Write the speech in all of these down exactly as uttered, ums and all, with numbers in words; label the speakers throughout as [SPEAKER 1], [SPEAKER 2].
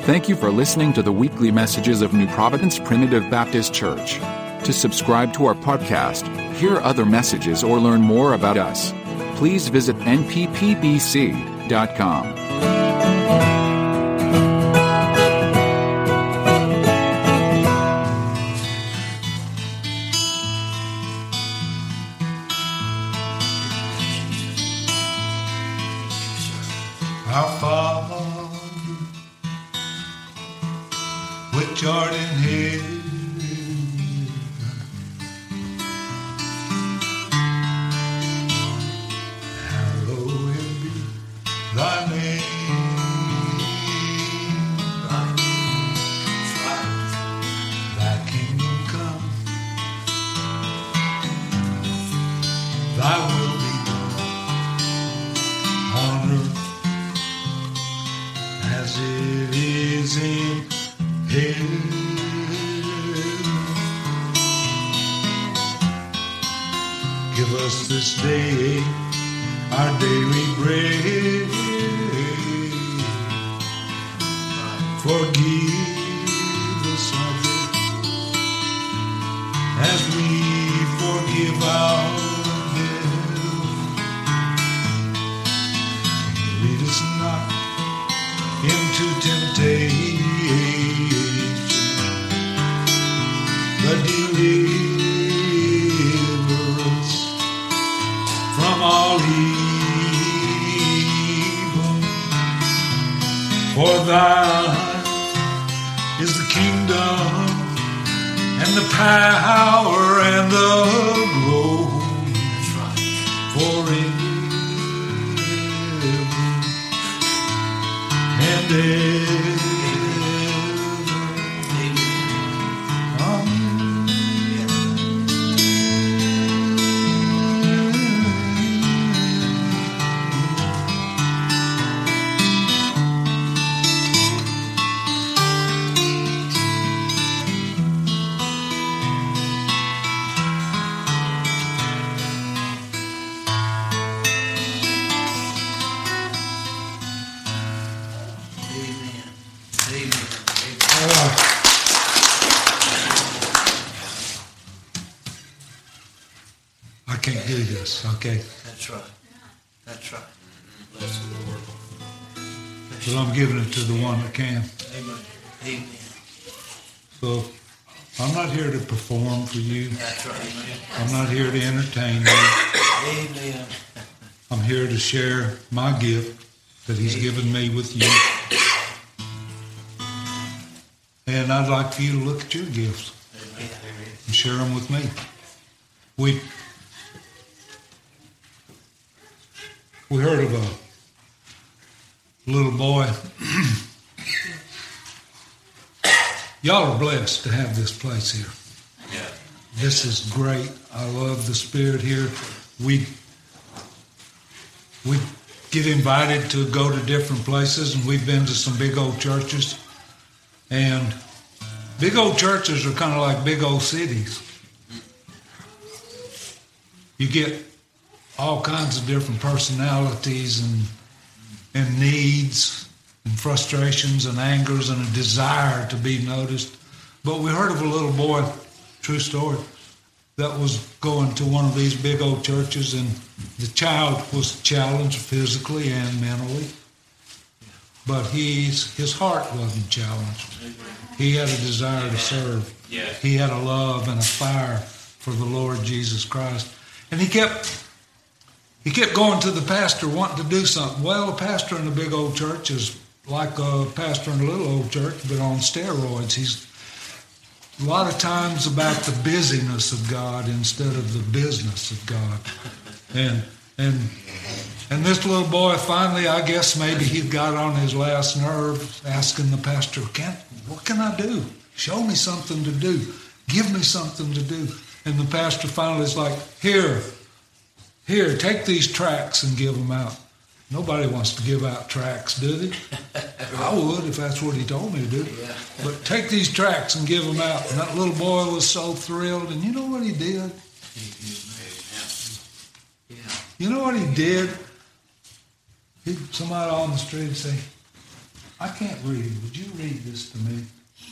[SPEAKER 1] Thank you for listening to the weekly messages of New Providence Primitive Baptist Church. To subscribe to our podcast, hear other messages, or learn more about us, please visit N P P B C dot com.
[SPEAKER 2] Our Father, which art in heaven, hallowed be thy name. Thy kingdom come, thy will be done on earth as it is in heaven. Give us this day our daily bread. Forgive us our debts as we forgive our debtors. Lead us not into temptation, but deliver us from all evil. For thine is the kingdom and the power and the glory. That's right. Forever and ever. I can't do this, okay?
[SPEAKER 3] That's right. That's right. Bless the Lord.
[SPEAKER 2] But I'm giving it to the one that can.
[SPEAKER 3] Amen. Amen.
[SPEAKER 2] So I'm not here to perform for you.
[SPEAKER 3] That's right. Amen.
[SPEAKER 2] I'm not here to entertain you.
[SPEAKER 3] Amen.
[SPEAKER 2] I'm here to share my gift that He's given me with you. And I'd like for you to look at your gifts and share them with me. We we heard of a little boy. Y'all are blessed to have this place here.
[SPEAKER 3] Yeah.
[SPEAKER 2] This is great. I love the spirit here. We we get invited to go to different places, and we've been to some big old churches. And big old churches are kind of like big old cities. You get all kinds of different personalities and and needs and frustrations and angers and a desire to be noticed. But we heard of a little boy, true story, that was going to one of these big old churches, and the child was challenged physically and mentally. But he's, his heart wasn't challenged. He had a desire to serve. He had a love and a fire for the Lord Jesus Christ. And he kept he kept going to the pastor wanting to do something. Well, a pastor in a big old church is like a pastor in a little old church, but on steroids. He's a lot of times about the busyness of God instead of the business of God. And and and this little boy finally, I guess maybe he got on his last nerve, asking the pastor, "Can what can I do? Show me something to do. Give me something to do." And the pastor finally is like, "Here, here, take these tracts and give them out." Nobody wants to give out tracts, do they? I would if that's what he told me to do.
[SPEAKER 3] Yeah.
[SPEAKER 2] But take these tracts and give them out. And that little boy was so thrilled. And you know what he did? You know what he did? He, somebody on the street say, I can't read. Would you read this to me?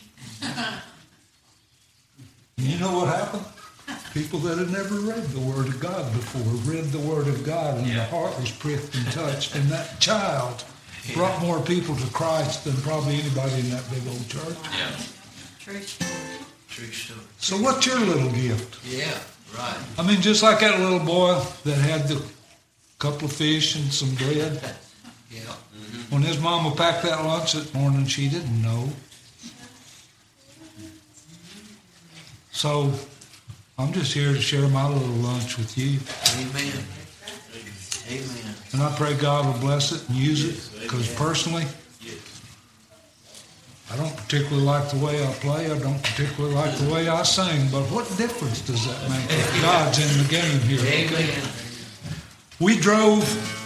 [SPEAKER 2] You know what happened? People that had never read the Word of God before read the Word of God, and yeah. their heart was pricked and touched. And that child yeah. brought more people to Christ than probably anybody in that big old church.
[SPEAKER 3] Yeah. True story. True story.
[SPEAKER 2] So what's your little gift?
[SPEAKER 3] Yeah, right.
[SPEAKER 2] I mean, just like that little boy that had the couple of fish and some bread.
[SPEAKER 3] Yeah. Mm-hmm.
[SPEAKER 2] When his mama packed that lunch that morning, she didn't know. So I'm just here to share my little lunch with you.
[SPEAKER 3] Amen. Amen.
[SPEAKER 2] And I pray God will bless it and use it, because personally, I don't particularly like the way I play. I don't particularly like the way I sing. But what difference does that make if God's in the game here?
[SPEAKER 3] Amen.
[SPEAKER 2] We drove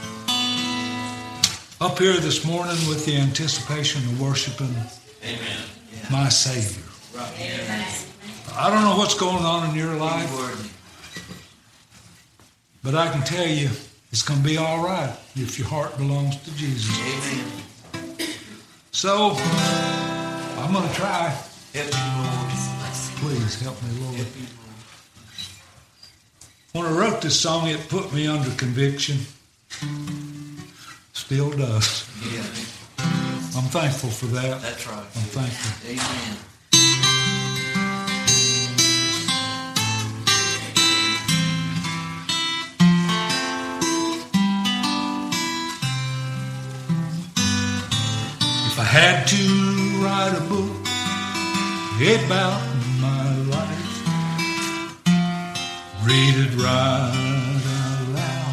[SPEAKER 2] up here this morning with the anticipation of worshiping
[SPEAKER 3] Amen.
[SPEAKER 2] my Savior.
[SPEAKER 3] Right. Amen.
[SPEAKER 2] I don't know what's going on in your life, but I can tell you it's going to be all right if your heart belongs to Jesus.
[SPEAKER 3] Amen.
[SPEAKER 2] So I'm going to try.
[SPEAKER 3] Help me, Lord.
[SPEAKER 2] Please help me, Lord.
[SPEAKER 3] Help me, Lord.
[SPEAKER 2] When I wrote this song, it put me under conviction. Still does.
[SPEAKER 3] Yeah.
[SPEAKER 2] I'm thankful for that.
[SPEAKER 3] That's right.
[SPEAKER 2] I'm thankful.
[SPEAKER 3] Amen.
[SPEAKER 2] If I had to write a book about my life, read it right out loud,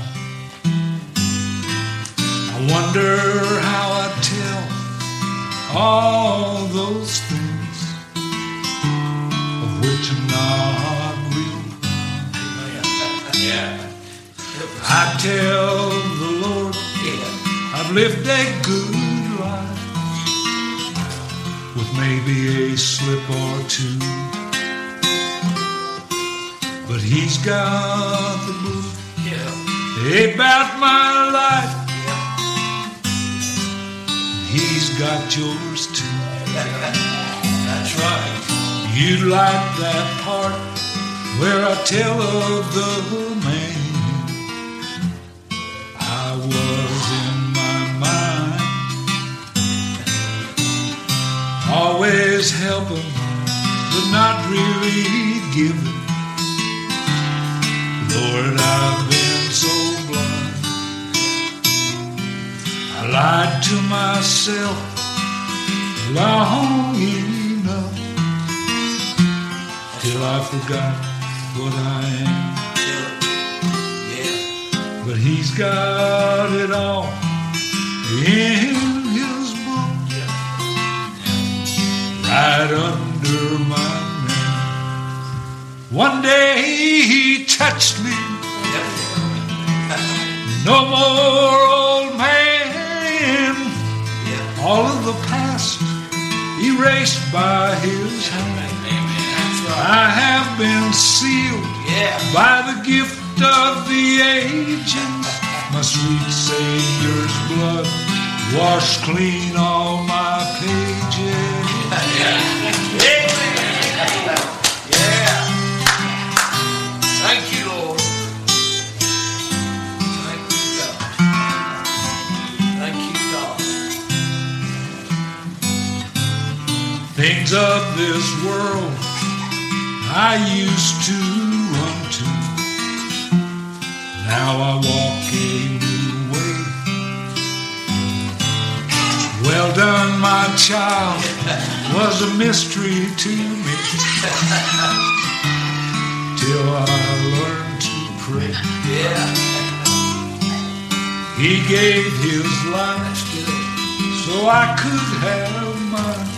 [SPEAKER 2] I wonder how I'd tell all those things of which I'm not real.
[SPEAKER 3] Yeah.
[SPEAKER 2] I tell the Lord I've lived a good life, with maybe a slip or two, but He's got the book
[SPEAKER 3] Yeah.
[SPEAKER 2] about my life.
[SPEAKER 3] Yeah.
[SPEAKER 2] He's got yours too.
[SPEAKER 3] That's right.
[SPEAKER 2] You like that part where I tell of the man I was in my mind, always helping but not really giving. Lord, I've been so blind. I lied to myself long enough till I forgot what I am.
[SPEAKER 3] Yeah.
[SPEAKER 2] But He's got it all in His book, right under my name. One day He touched me, no more old man. All of the past erased by His hand. I have been sealed
[SPEAKER 3] Yeah.
[SPEAKER 2] by the gift of the ages. My sweet Savior's blood washed clean all my pages.
[SPEAKER 3] Yeah. Yeah. Thank you, Lord. Thank you, God. Thank you, God.
[SPEAKER 2] Things of this world I used to run to, now I walk a new way. Well done, my child, was a mystery to me, till I learned to pray.
[SPEAKER 3] Yeah.
[SPEAKER 2] He gave His life so I could have mine.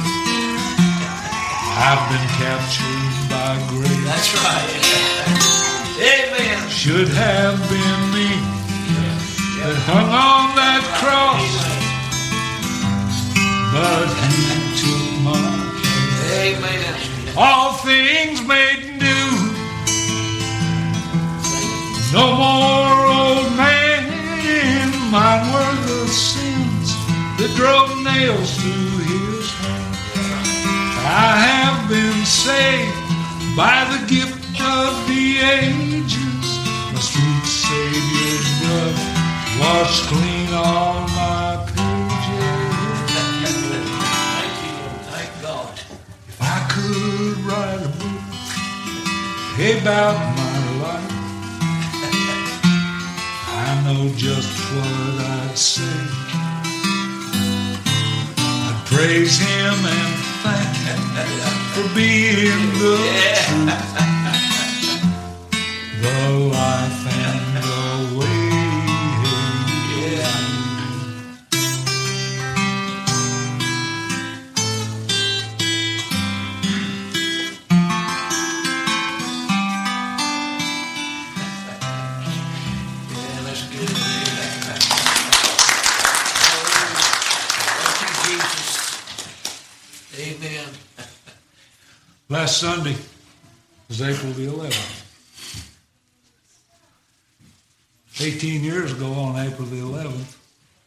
[SPEAKER 2] I've been captured by grace.
[SPEAKER 3] That's right. Amen.
[SPEAKER 2] Should have been me that hung on that cross, but He took my place.
[SPEAKER 3] Amen.
[SPEAKER 2] All things made new. No more old man. Mine were the sins that drove nails through his hands. I have been saved by the gift of the ages. My sweet Savior's blood washed clean all my pages.
[SPEAKER 3] Thank you, Lord. Thank God.
[SPEAKER 2] If I could write a book about my life, I know just what I'd say. I'd praise him and thank him for being the truth, the life and the way.
[SPEAKER 3] Yeah, that's good. Thank you, Jesus. Amen.
[SPEAKER 2] Last Sunday was April the eleventh. eighteen years ago on April the eleventh,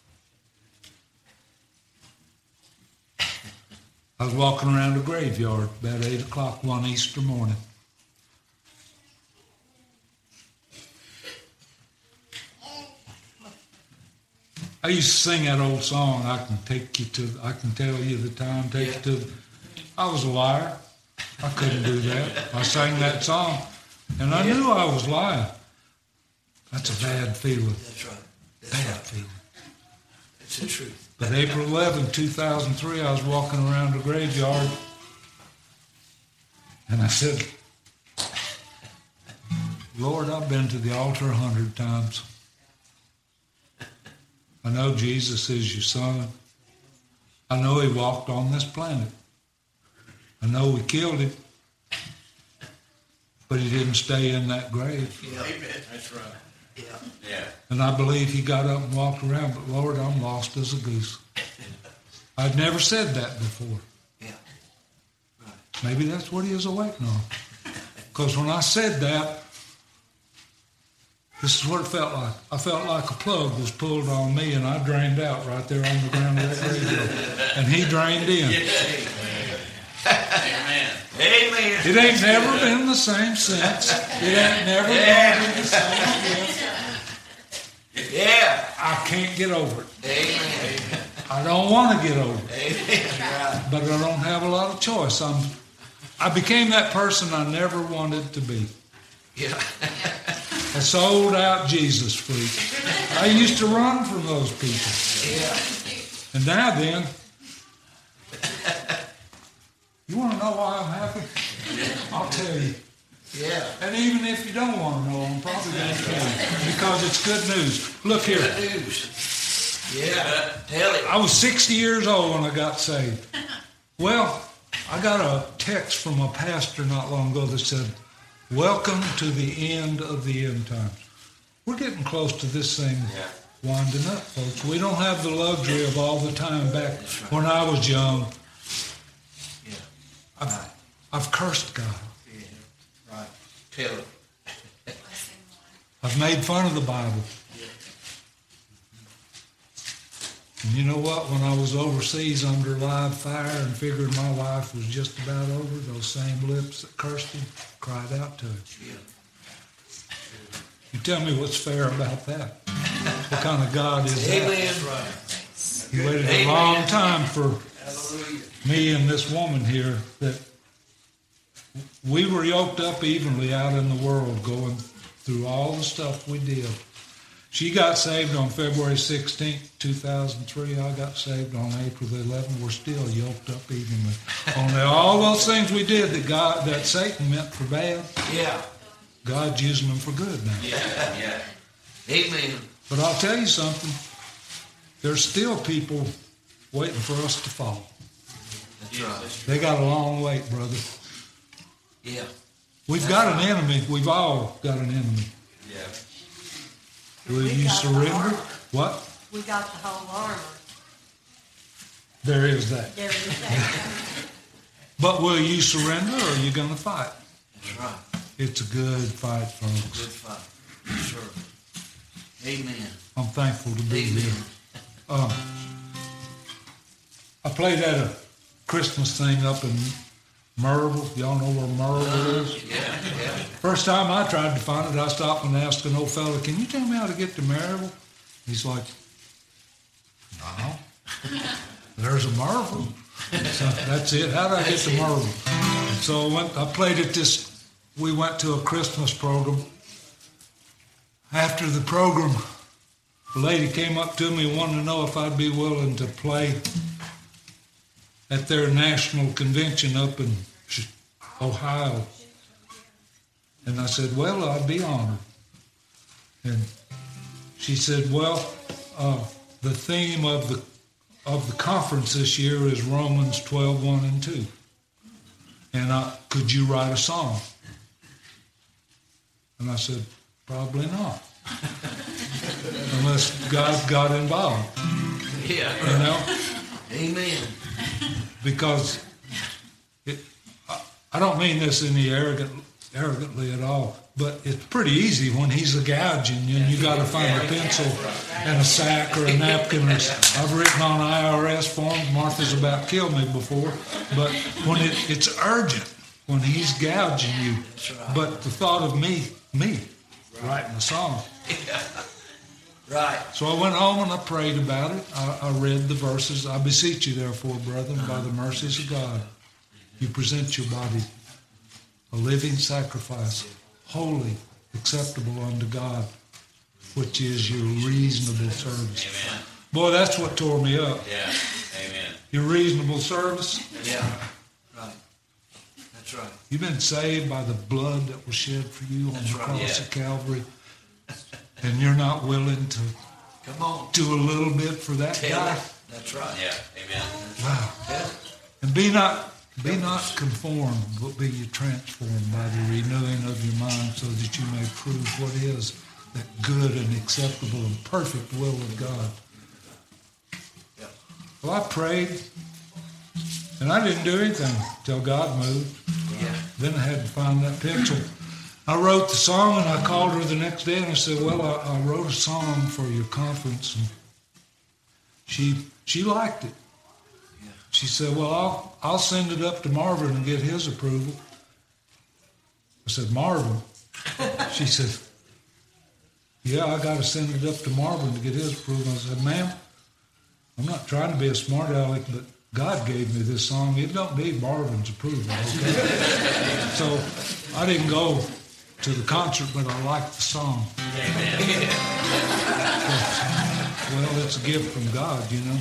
[SPEAKER 2] I was walking around the graveyard about eight o'clock one Easter morning. I used to sing that old song, I can take you to, I can tell you the time, take you to, the, I was a liar. I couldn't do that. I sang that song, and I knew I was lying. That's a bad feeling.
[SPEAKER 3] That's right. That's
[SPEAKER 2] Bad
[SPEAKER 3] right.
[SPEAKER 2] feeling.
[SPEAKER 3] It's the truth.
[SPEAKER 2] But April eleventh, two thousand three, I was walking around the graveyard, and I said, Lord, I've been to the altar a hundred times. I know Jesus is your son. I know he walked on this planet. I know we killed him, but he didn't stay in that grave.
[SPEAKER 3] Yeah. Amen. That's right. Yeah. Yeah.
[SPEAKER 2] And I believe he got up and walked around, but Lord, I'm lost as a goose. I'd never said that before.
[SPEAKER 3] Yeah. Right.
[SPEAKER 2] Maybe that's what he was awaiting on. Because when I said that, this is what it felt like. I felt like a plug was pulled on me, and I drained out right there on the ground of that graveyard. And he drained in.
[SPEAKER 3] Amen. Amen.
[SPEAKER 2] It ain't never been the same since. It ain't never
[SPEAKER 3] Yeah.
[SPEAKER 2] been the same again.
[SPEAKER 3] Yeah.
[SPEAKER 2] I can't get over it.
[SPEAKER 3] Amen.
[SPEAKER 2] I don't want to get over it.
[SPEAKER 3] Amen. Right.
[SPEAKER 2] But I don't have a lot of choice. I'm, I became that person I never wanted to be.
[SPEAKER 3] Yeah.
[SPEAKER 2] A sold out Jesus freak. I used to run from those people.
[SPEAKER 3] Yeah.
[SPEAKER 2] And now then, you want to know why I'm happy? I'll tell you.
[SPEAKER 3] Yeah.
[SPEAKER 2] And even if you don't want to know, I'm probably going to tell you. Because it's good news. Look here.
[SPEAKER 3] Good news. Yeah. Tell it.
[SPEAKER 2] I was sixty years old when I got saved. Well, I got a text from a pastor not long ago that said, welcome to the end of the end times. We're getting close to this thing winding up, folks. We don't have the luxury of all the time back when I was young.
[SPEAKER 3] Yeah.
[SPEAKER 2] I've, I've cursed God.
[SPEAKER 3] Yeah. Right. Tell it.
[SPEAKER 2] I've made fun of the Bible. And you know what? When I was overseas under live fire and figured my life was just about over, those same lips that cursed him cried out to him.
[SPEAKER 3] Yeah.
[SPEAKER 2] You tell me what's fair about that. What kind of God is that?
[SPEAKER 3] Amen. Right.
[SPEAKER 2] He waited a
[SPEAKER 3] Amen.
[SPEAKER 2] long time for
[SPEAKER 3] Hallelujah.
[SPEAKER 2] me and this woman here that we were yoked up evenly out in the world going through all the stuff we did. She got saved on February sixteenth, two thousand three. I got saved on April the eleventh. We're still yoked up evenly. Only all those things we did that God, that Satan meant for bad,
[SPEAKER 3] Yeah.
[SPEAKER 2] God's using them for good now.
[SPEAKER 3] Yeah. Yeah. Amen.
[SPEAKER 2] But I'll tell you something. There's still people waiting for us to fall.
[SPEAKER 3] That's right.
[SPEAKER 2] They got a long wait, brother.
[SPEAKER 3] Yeah.
[SPEAKER 2] We've
[SPEAKER 3] That's
[SPEAKER 2] got
[SPEAKER 3] right.
[SPEAKER 2] an enemy. We've all got an enemy.
[SPEAKER 3] Yeah.
[SPEAKER 2] Will
[SPEAKER 4] We
[SPEAKER 2] you
[SPEAKER 4] got the
[SPEAKER 2] surrender?
[SPEAKER 4] armor.
[SPEAKER 2] What?
[SPEAKER 4] We got the whole armor.
[SPEAKER 2] There is that.
[SPEAKER 4] There is that.
[SPEAKER 2] But will you surrender or are you going to fight?
[SPEAKER 3] That's right.
[SPEAKER 2] It's a good fight,
[SPEAKER 3] Good
[SPEAKER 2] folks.
[SPEAKER 3] fight. Sure. Amen.
[SPEAKER 2] I'm thankful to be
[SPEAKER 3] Amen.
[SPEAKER 2] here. Um, I played at a Christmas thing up in Maryville. Y'all know where Maryville is?
[SPEAKER 3] Yeah, yeah.
[SPEAKER 2] First time I tried to find it, I stopped and asked an old fella, "Can you tell me how to get to Maryville?" He's like, "No, there's a Maryville." So that's it. How did I get to Maryville? So I, went, I played at this. We went to a Christmas program. After the program, a lady came up to me and wanted to know if I'd be willing to play at their national convention up in Ohio. And I said, well, I'd be honored. And she said, well, uh, the theme of the of the conference this year is Romans twelve, one and two. And I, could you write a song? And I said, probably not. Unless God got involved.
[SPEAKER 3] Yeah.
[SPEAKER 2] You know?
[SPEAKER 3] Amen.
[SPEAKER 2] Because it, I, I don't mean this any arrogant, arrogantly at all, but it's pretty easy when he's a gouging you and you got to find a pencil and a sack or a napkin. Or, I've written on I R S forms. Martha's about killed me before, but when it, it's urgent, when he's gouging you, but the thought of me, me, writing a song.
[SPEAKER 3] Right.
[SPEAKER 2] So I went home and I prayed about it. I, I read the verses. I beseech you, therefore, brethren, by the mercies of God, you present your body a living sacrifice, holy, acceptable unto God, which is your reasonable service.
[SPEAKER 3] Amen.
[SPEAKER 2] Boy, that's what tore me up.
[SPEAKER 3] Yeah. Amen.
[SPEAKER 2] Your reasonable service.
[SPEAKER 3] Yeah. Right. That's right.
[SPEAKER 2] You've been saved by the blood that was shed for you on
[SPEAKER 3] That's
[SPEAKER 2] the
[SPEAKER 3] right,
[SPEAKER 2] cross
[SPEAKER 3] yeah.
[SPEAKER 2] of Calvary. And you're not willing to
[SPEAKER 3] Come on.
[SPEAKER 2] do a little bit for that
[SPEAKER 3] Tell
[SPEAKER 2] guy.
[SPEAKER 3] it. That's right. Yeah. Amen.
[SPEAKER 2] Wow.
[SPEAKER 3] Yeah.
[SPEAKER 2] And be not be not conformed, but be ye transformed by the renewing of your mind, so that you may prove what is that good and acceptable and perfect will of God.
[SPEAKER 3] Yeah.
[SPEAKER 2] Well, I prayed, and I didn't do anything till God moved.
[SPEAKER 3] Yeah.
[SPEAKER 2] Then I had to find that pencil. I wrote the song, and I called her the next day, and I said, well, I, I wrote a song for your conference, and she she liked it.
[SPEAKER 3] Yeah.
[SPEAKER 2] She said, well, I'll, I'll send it up to Marvin and get his approval. I said, Marvin? She said, yeah, I got to send it up to Marvin to get his approval. I said, ma'am, I'm not trying to be a smart aleck, but God gave me this song. It don't need Marvin's approval, okay? So I didn't go to the concert, but I liked the song.
[SPEAKER 3] Amen.
[SPEAKER 2] Well, it's a gift from God, you know.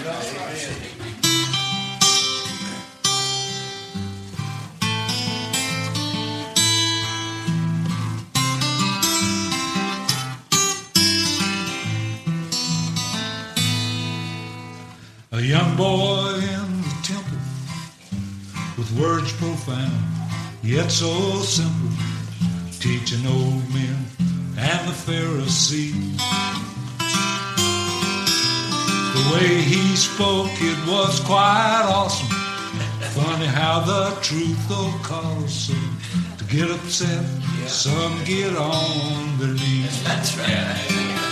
[SPEAKER 2] A young boy in the temple with words profound, yet so simple, teaching old men and the Pharisees. The way he spoke, it was quite awesome. Funny how the truth will cause some to get upset, some get on their knees.
[SPEAKER 3] That's right.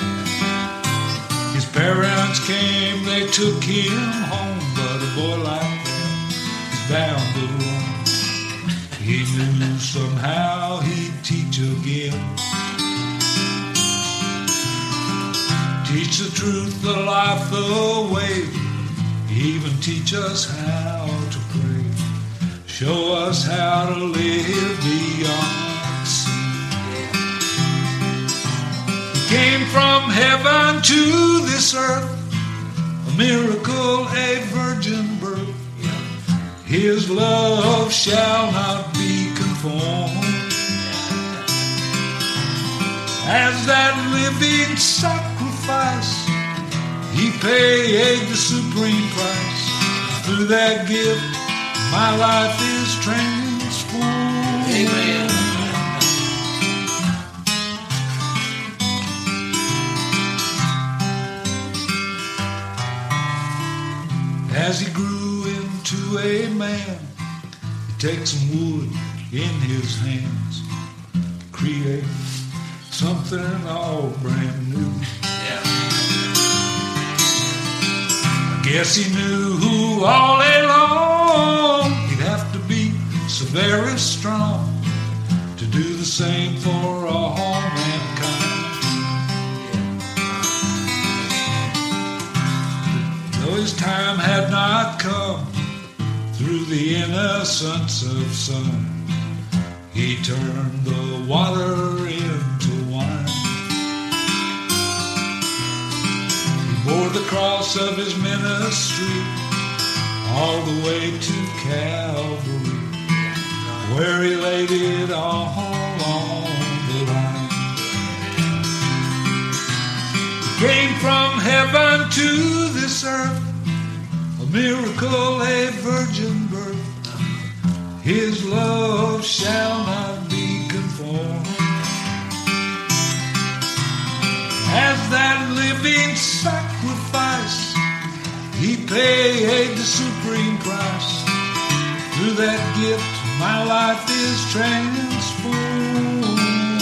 [SPEAKER 2] His parents came, they took him home, but a boy like that is bound to roam. He knew somehow he'd teach again. Teach the truth, the life, the way. Even teach us how to pray. Show us how to live beyond sin. He came from heaven to this earth, a miracle, a virgin birth. His love shall not be conformed. As that living sacrifice, he paid the supreme price. Through that gift, my life is transformed.
[SPEAKER 3] Amen.
[SPEAKER 2] As he grew into a man, he takes some wood in his hands, create something all brand new.
[SPEAKER 3] Yeah.
[SPEAKER 2] I Yes, he knew who all day long he'd have to be so very strong to do the same for all mankind. Though his time had not come, through the innocence of sun, he turned the water into wine. He bore the cross of his ministry all the way to Calvary, where he laid it all on the line. He came from heaven to this earth, a miracle, a virgin birth. His love shall not be conformed. As that living sacrifice, he paid the supreme price. Through that gift, my life is transformed.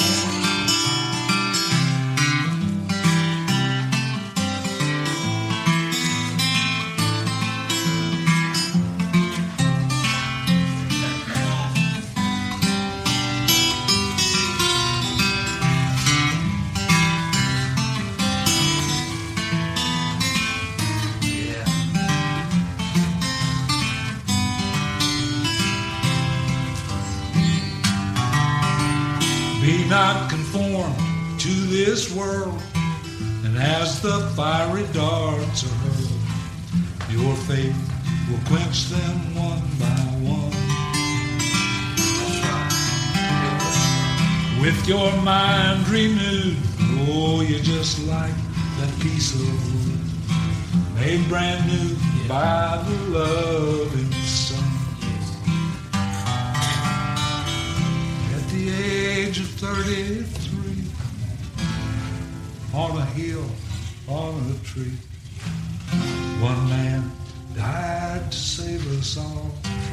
[SPEAKER 2] Be not conformed to this world, and as the fiery darts are hurled, your faith will quench them one by one. With your mind renewed, oh, you're just like that piece of wood, made brand new by the loving sun. At the age of thirty-three, on a hill, on a tree, one man died to save us all.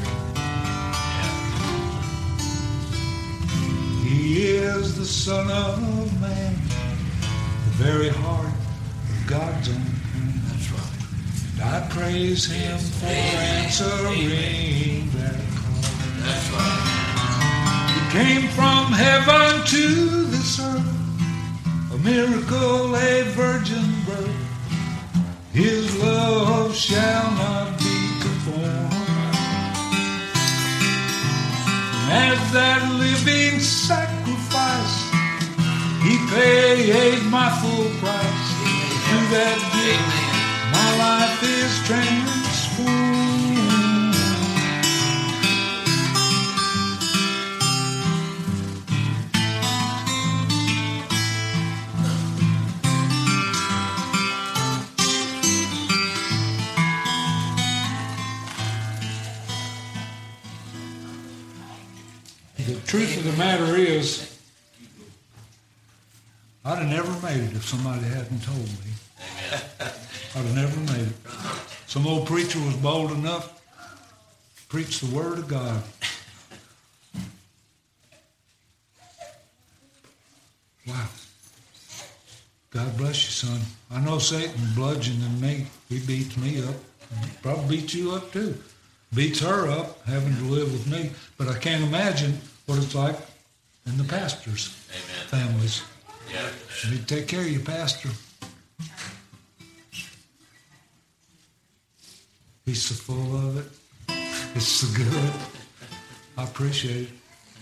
[SPEAKER 2] He is the Son of Man, the very heart of God's own plan. That's right. And I praise Him for answering that call. That's right. He came from heaven to this earth, a miracle, a virgin birth. His love shall not be conformed. And as that living sacrifice, He paid my full price. Through that gift, my life is transformed. The truth of the matter is, I'd have never made it if somebody hadn't told me. I'd have never made it. Some old preacher was bold enough to preach the Word of God. Wow. God bless you, son. I know Satan bludgeoning me. He beats me up. Probably beats you up too. Beats her up, having to live with me. But I can't imagine what it's like in the pastors' Amen. Families. Yeah. You need to take care of your pastor. He's so full of it. It's so good. I appreciate it.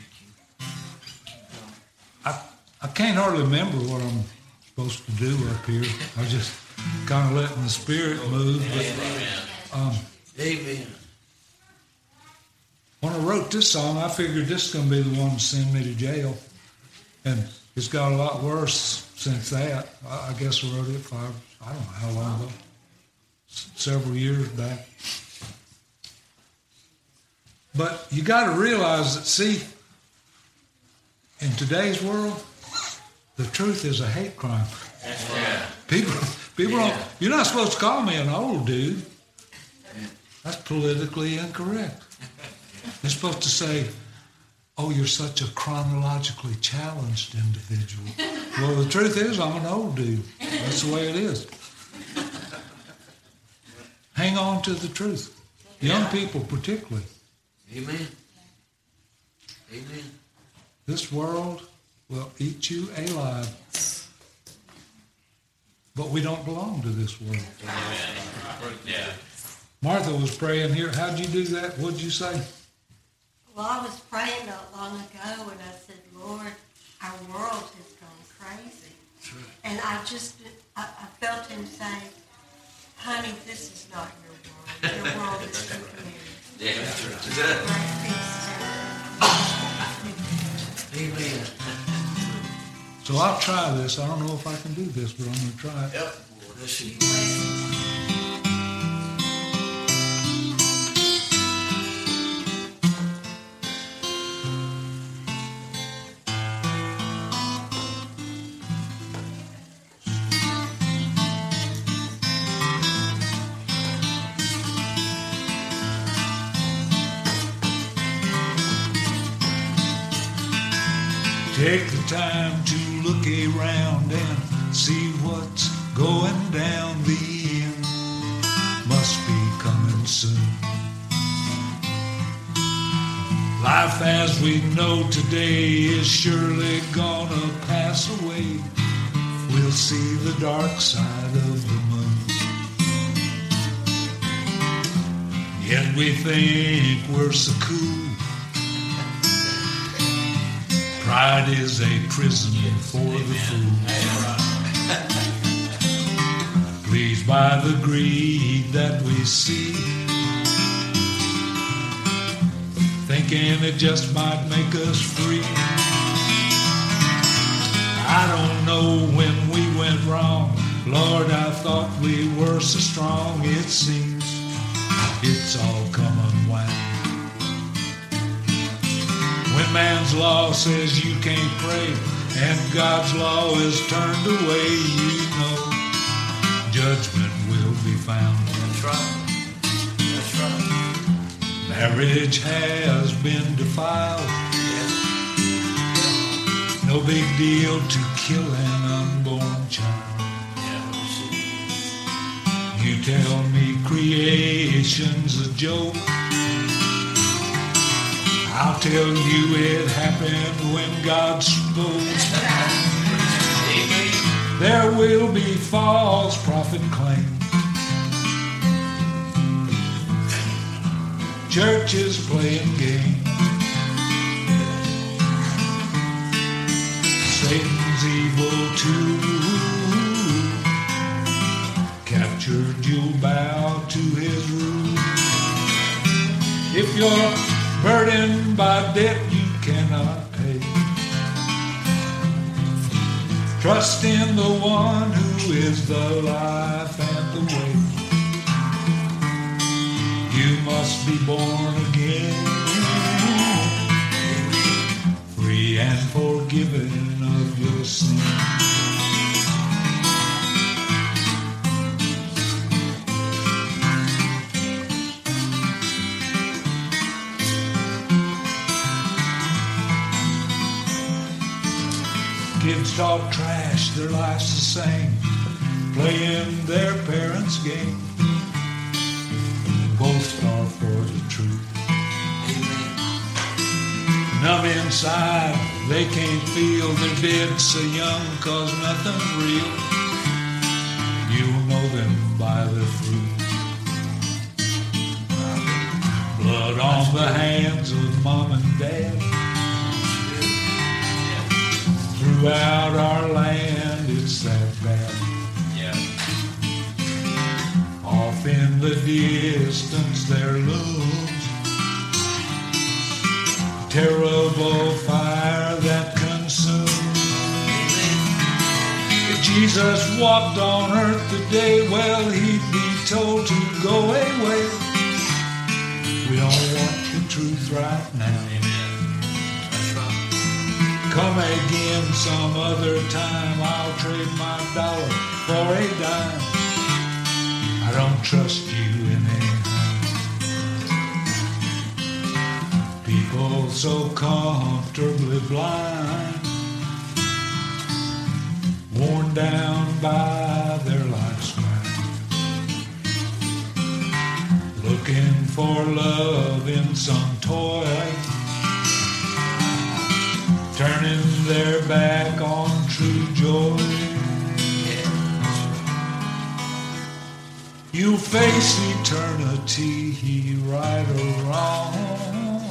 [SPEAKER 2] I I can't hardly remember what I'm supposed to do up here. I just kind of letting the Spirit move. But, um,
[SPEAKER 3] Amen.
[SPEAKER 2] when I wrote this song, I figured this is going to be the one to send me to jail. And it's got a lot worse since that. I, I guess I wrote it five, I don't know how long ago. S- several years back. But you got to realize that, see, in today's world, the truth is a hate crime. Yeah. People, people yeah. don't, you're not supposed to call me an old dude. That's politically incorrect. They're supposed to say, oh, you're such a chronologically challenged individual. Well, the truth is, I'm an old dude. That's the way it is. Hang hang on to the truth. Young
[SPEAKER 3] Yeah.
[SPEAKER 2] people particularly.
[SPEAKER 3] Amen. Amen.
[SPEAKER 2] This world will eat you alive. But we don't belong to this world.
[SPEAKER 5] Yeah.
[SPEAKER 2] Martha was praying here. How'd you do that? What'd you say?
[SPEAKER 4] Well, I was praying not long ago, and I said, Lord, our world has gone crazy.
[SPEAKER 3] That's right.
[SPEAKER 4] And I just, I, I felt him say, honey, this is not your world. Your world is too community.
[SPEAKER 3] Yeah, that's right.
[SPEAKER 4] Great peace.
[SPEAKER 3] Amen.
[SPEAKER 2] So I'll try this. I don't know if I can do this, but I'm going to try it.
[SPEAKER 3] Yep. Let's see.
[SPEAKER 2] Take the time to look around and see what's going down. The end must be coming soon. Life as we know today is surely gonna pass away. We'll see the dark side of the moon. Yet we think we're so cool. Pride is a prison for the fool. Pleased by the greed that we see, thinking it just might make us free. I don't know when we went wrong. Lord, I thought we were so strong. It seems it's all come unwound. When man's law says you can't pray and God's law is turned away, you know judgment will be found.
[SPEAKER 3] That's right. That's right.
[SPEAKER 2] Marriage has been defiled.
[SPEAKER 3] Yeah.
[SPEAKER 2] No big deal to kill an unborn child.
[SPEAKER 3] Yeah. Let's see.
[SPEAKER 2] You tell me creation's a joke. I'll tell you it happened when God spoke.
[SPEAKER 3] Amen.
[SPEAKER 2] There will be false prophet claims. Churches playing games. Satan's evil too. Captured, you'll bow to his rule. If you're burdened by debt you cannot pay, trust in the one who is the life and the way. You must be born again, free and forgiven of your sin. Kids talk trash, their life's the same, playing their parents' game. Both starve for the truth. Numb inside, they can't feel they're dead so young, cause nothing's real. You'll know them by their fruit. Blood on the hands of mom and dad. Throughout our land, it's that bad.
[SPEAKER 5] Yeah.
[SPEAKER 2] Off in the distance, there looms terrible fire that consumes. If Jesus walked on earth today, well, he'd be told to go away. We don't want the truth right now. Come again some other time. I'll trade my dollar for a dime. I don't trust you anyhow. People so comfortably blind, worn down by their life's grind. looking for love in some toy, turning their back on true joy. You'll face eternity, right or wrong.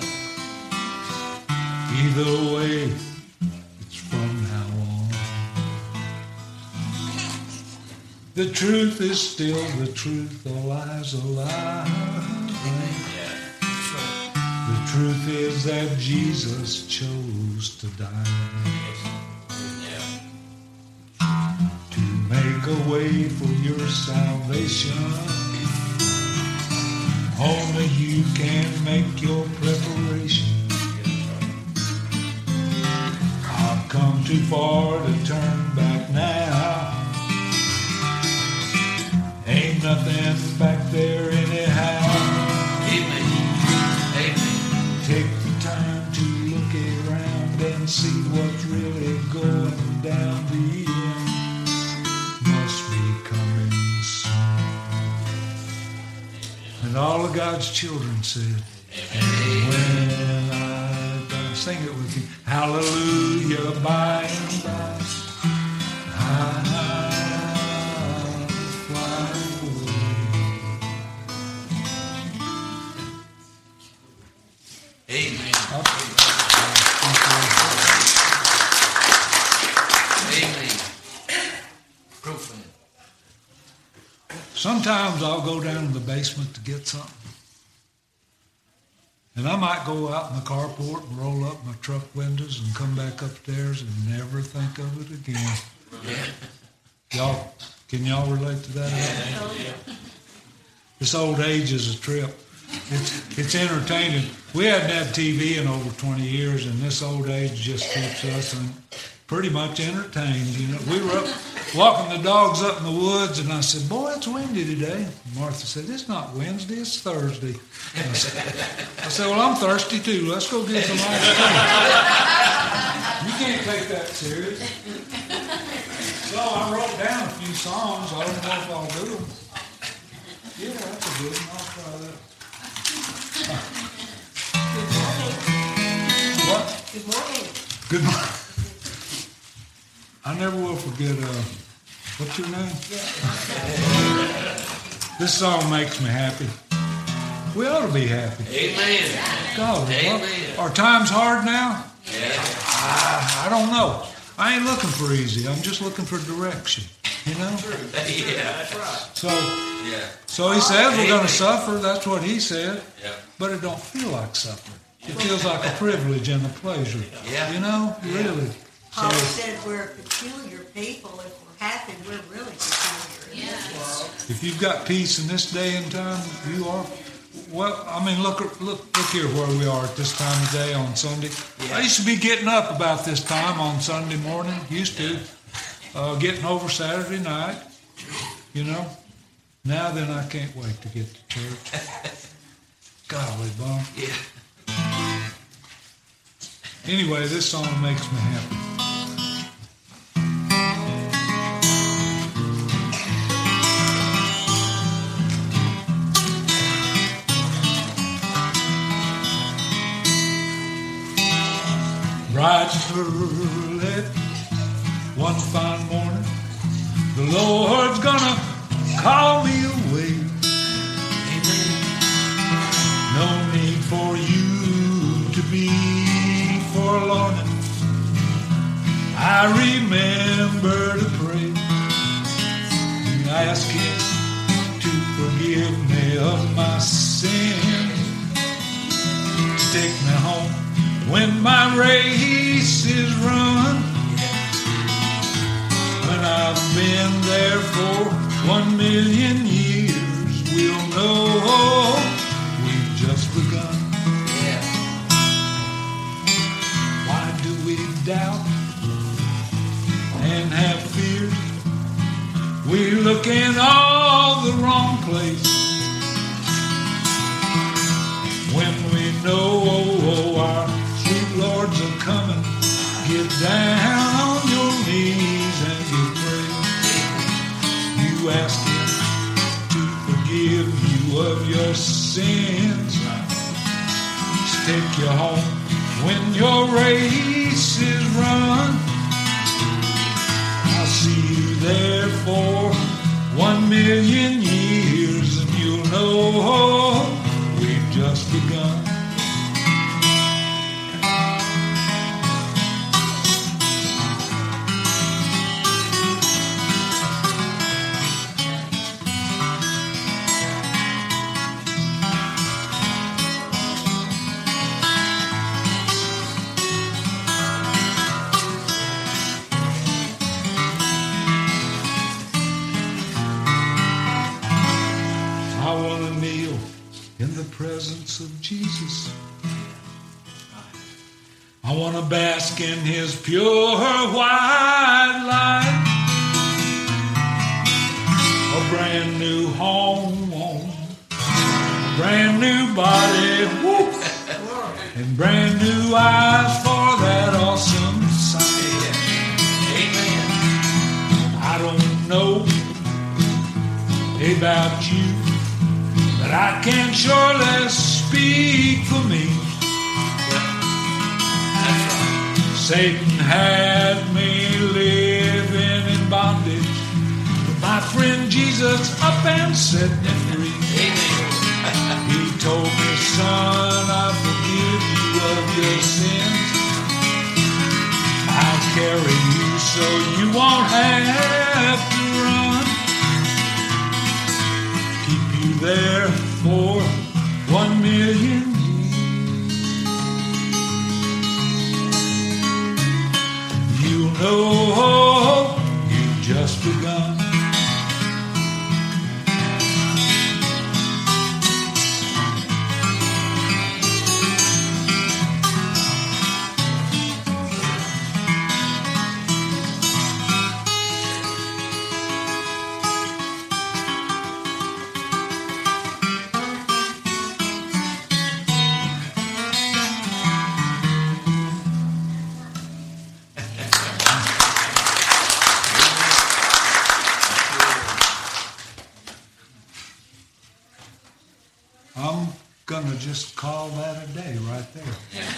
[SPEAKER 2] Either way, it's from now on. The truth is still the truth, the lie's a lie. The truth is that Jesus chose to die. To make a way for your salvation. Only you can make your preparation. I've come too far to turn back now. Ain't nothing back there anyhow.
[SPEAKER 3] Amen. Amen.
[SPEAKER 2] Take the time to look around and see what's really going down. The end must be coming soon. And all of God's children said,
[SPEAKER 3] Amen.
[SPEAKER 2] when I die, sing it with me. Hallelujah, by and by. I
[SPEAKER 3] Amen. Amen. Proof.
[SPEAKER 2] Sometimes I'll go down in the basement to get something. And I might go out in the carport and roll up my truck windows and come back upstairs and never think of it again.
[SPEAKER 3] Yeah.
[SPEAKER 2] Y'all, can y'all relate to that?
[SPEAKER 3] Yeah.
[SPEAKER 2] This old age is a trip. It's it's entertaining. We hadn't had T V in over twenty years, and this old age just keeps us in, pretty much entertained. You know, we were up walking the dogs up in the woods, and I said, "Boy, it's windy today." Martha said, "It's not Wednesday, it's Thursday." And I said, I said, "Well, I'm thirsty too. Let's go get some ice cream." You can't take that serious. So I wrote down a few songs. I don't know if I'll do them. Yeah, that's a good one. I'll try that. What?
[SPEAKER 4] Good morning.
[SPEAKER 2] Good morning. I never will forget, uh, what's your name? This song makes me happy. We ought to be happy.
[SPEAKER 3] Amen.
[SPEAKER 2] God,
[SPEAKER 3] Amen.
[SPEAKER 2] are times hard now?
[SPEAKER 3] Yeah.
[SPEAKER 2] I, I don't know. I ain't looking for easy. I'm just looking for direction, you know?
[SPEAKER 3] Yeah, that's right.
[SPEAKER 2] So,
[SPEAKER 3] Yeah.
[SPEAKER 2] so he says we're going
[SPEAKER 3] Amen.
[SPEAKER 2] to suffer. That's what he said.
[SPEAKER 3] Yeah.
[SPEAKER 2] But it don't feel like suffering. It feels like a privilege and a pleasure.
[SPEAKER 3] Yeah.
[SPEAKER 2] You know, really.
[SPEAKER 4] Paul
[SPEAKER 2] So,
[SPEAKER 4] said we're a peculiar people. If we're happy, we're really peculiar in this world.
[SPEAKER 2] if you've got peace in this day and time, you are. Well, I mean, look, look, look here where we are at this time of day on Sunday.
[SPEAKER 3] Yeah.
[SPEAKER 2] I used to be getting up about this time on Sunday morning. Used to, uh, getting over Saturday night. You know. Now then, I can't wait to get to church. Golly, bum.
[SPEAKER 3] Yeah.
[SPEAKER 2] Anyway, this song makes me happy. Bright and early, one fine morning, the Lord's gonna call me away. No need for you to be forlorn. I remember to pray and ask Him to forgive me of my sin. Take me home when my race is run. When I've been there for one million years, we'll know we've just begun.
[SPEAKER 3] Yeah.
[SPEAKER 2] Why do we doubt and have fears? We look in all the wrong place. When we know oh, oh, our sweet Lord's a coming, get down on your knees and you pray. You ask Him to forgive you of your your sins. Take you home when your race is run. I'll see you there for one million years, and you'll know we've just begun. Presence of Jesus. I want to bask in his pure white light. A brand new home, a brand new body, whoop, and brand new eyes for that awesome sight. Amen. I don't know about you, but I can surely speak for me. That's right. Satan had me living in bondage, but my friend Jesus up and set me free. Amen. He told me, son, I forgive you of your sins. I'll carry you so you won't have to run. Keep you there for one million years. You'll know you've just begun. Gonna just call that a day right there.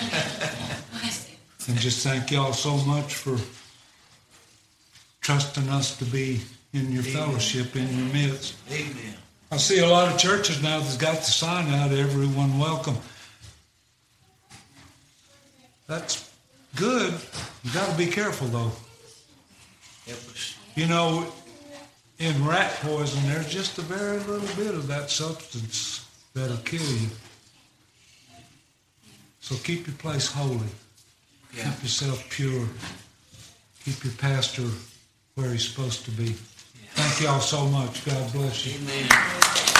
[SPEAKER 2] And just thank y'all so much for trusting us to be in your Amen. Fellowship, in your midst.
[SPEAKER 3] Amen.
[SPEAKER 2] I see a lot of churches now that's got the sign out, everyone welcome. That's good. You got to be careful though. You know, in rat poison, there's just a very little bit of that substance that'll kill you. So keep your place holy. Yeah. Keep yourself pure. Keep your pastor where he's supposed to be. Yeah. Thank y'all so much. God bless you.
[SPEAKER 3] Amen.